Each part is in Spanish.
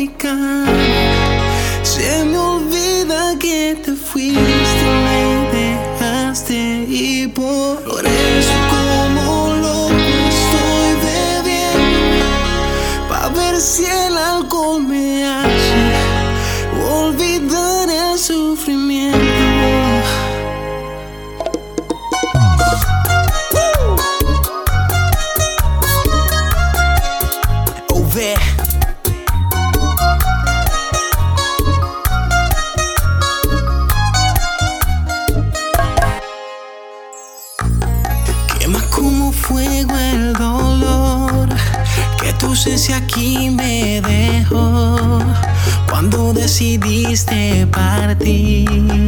cama. Se me olvida que te fuiste, me dejaste, y por eso como loco estoy bebiendo, pa' ver si el alcohol me hace olvidar el sufrimiento. Quema como fuego el dolor que tu ausencia aquí me dejó cuando decidiste partir.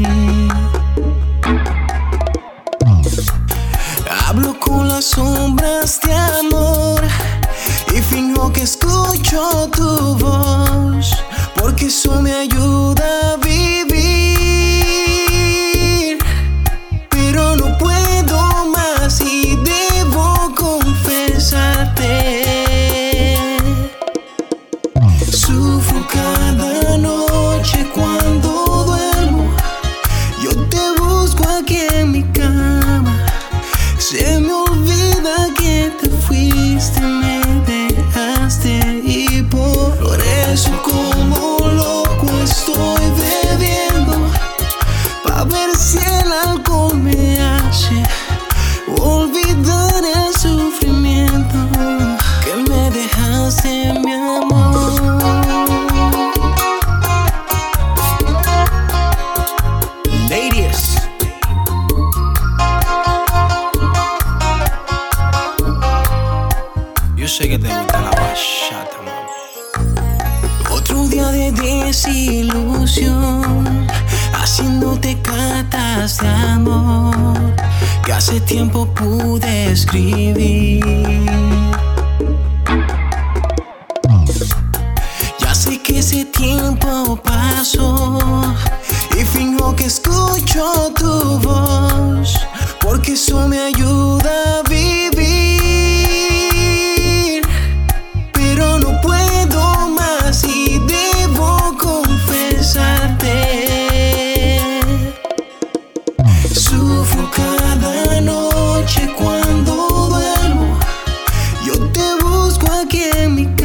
Hablo con las sombras de amor y finjo que escucho tu voz, porque eso me ayuda a vivir. Pero no puedo más y debo confesarte, sufro cada noche cuando duermo. Yo te busco aquí en mi cama. Se me olvida que te fuiste, me dejaste, y por eso como loco estoy bebiendo, pa' ver si el alcohol me hace olvidar el sufrimiento que me dejaste, mi amor. Ladies, yo sé que te gusta la bachata, mami. Otro día de desilusión, haciéndote cartas de amor que hace tiempo pude escribir. Ya sé que ese tiempo pasó y finjo que escucho tu voz, porque eso me ayuda a vivir. Pero no puedo más y debo confesarte, sufro cada noche cuando duermo. Yo te busco aquí en mi casa.